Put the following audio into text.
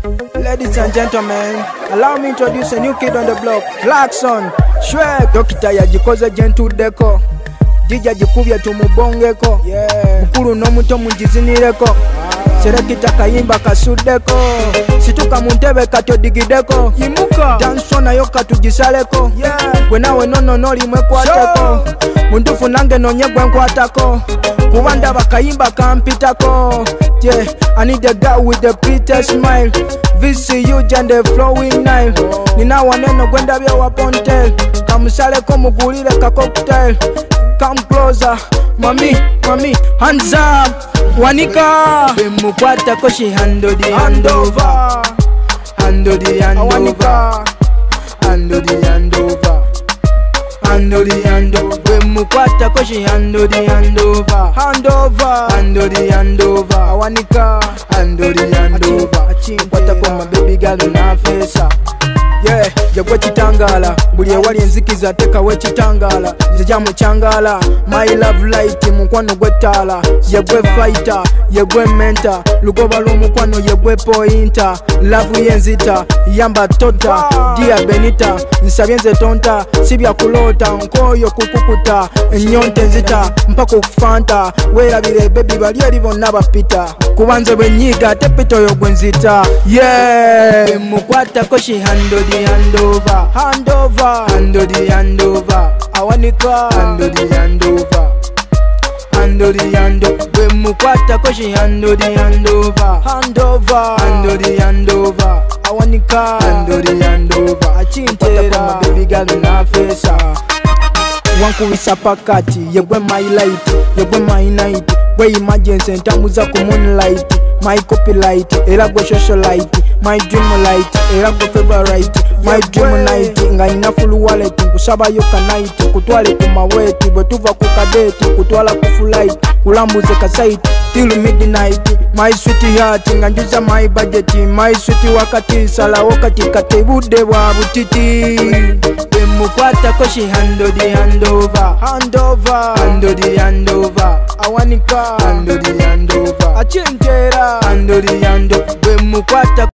Ladies and gentlemen, allow me to introduce a new kid on the block, Clarkson, Shrek. Dokita yajikoze gyentuddeko, jija jikubye tumubongeko, mukulu n'omuto mugizinireko, serekita kayimba kasuddeko, situka mu ntebe katyodigideko, yimuka danso nayo katugisaleko, gwe nawe nono n'olimwekwateko, muntufu nange nonye gwe nkwatako, kuba ndaba kayimba kampitako. Yeah, I need a guy with a pretty smile, VCU and the flowing Nile. Nina waneno gwenda bya wapontel, kamusaleko mugulire ka cocktail. Come closer, mami, hands up, wanika. Bemukwata ko she handle the handover, handle the handover, handle the handover, handle the handover. Bemukwata ko she handle the handover, handle the handover, awanika, handle the handover. Kwata ko my baby girl na fesa. Yeah, yagwe kitangala, buli ewali enzikiza tekawe kitangala, nzija mukyangala, my love light, mukwano gw'ettaala, yegwe fighter, yegwe mentor, lugoba lw'omukwano yegwe pointer, love yenzita, yamba tota, dia benita, nsabye nze tonta, sibya kulota, nkoyo kukukuta, ennyonte nzita, mpaka okufanta, weerabire baby bali eri bonna bapita, kuba nze bwe nnyiga tepita oyo gwe nzita, yeah, mukwatako she handle the handover, handle the handover, awanika, handle the handover, handle the handover. Bwe mukwatako she handle the handover, handle the handover, awanika, handle the handover. Achintera baby girl na fesa, wankubisa pakati, yegwe my light, yegwe my night, gwe emergency ntambuza ku moonlight, my copyright, era gwe socialite, my dream light, era gwe favorite, my dream night, nga ina full wallet, nkusabayo ka night, kutwale ku maweti, bwe tuva ku kadeti, kutwala ku flight, kulambuze ka site, till midnight, my sweetheart, nga njuza my budget, my sweet wakati, salawo katikati, budde bwa butiti, bemukwatako she handle the handover, handle the handover, awanika, handle the handover, achintera, handle the handover, bemukwatako